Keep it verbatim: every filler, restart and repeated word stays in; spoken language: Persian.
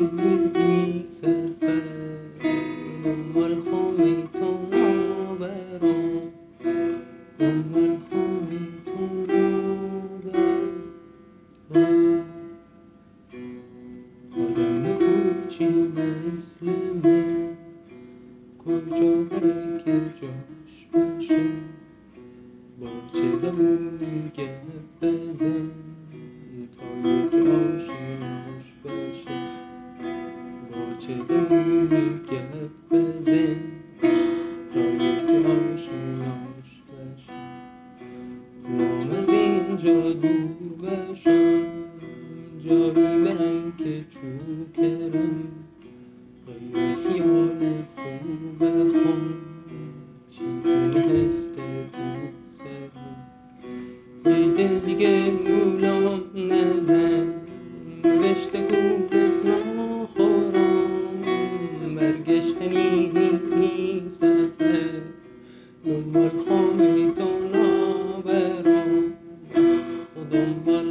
این سفر دنبال خونه تو نبرم، دنبال خونه تو نبرم. آدم کوچی مثل من کجا بره که جاش باشه، با چه زبونی گپ بزن تا یکی آشناش باشه، با چه زبونی گپ بزن تا یکی آشناش باشه. وام از اینجا دور بشم، جایی برم که چوکرم غیر خیال خوب خون چیزی هست تو سرم. ای دل دیگه گولام نزن، نوشته گولت نخورم، برگشتنی این سفر دنبال خونه تو نبرم، دنبال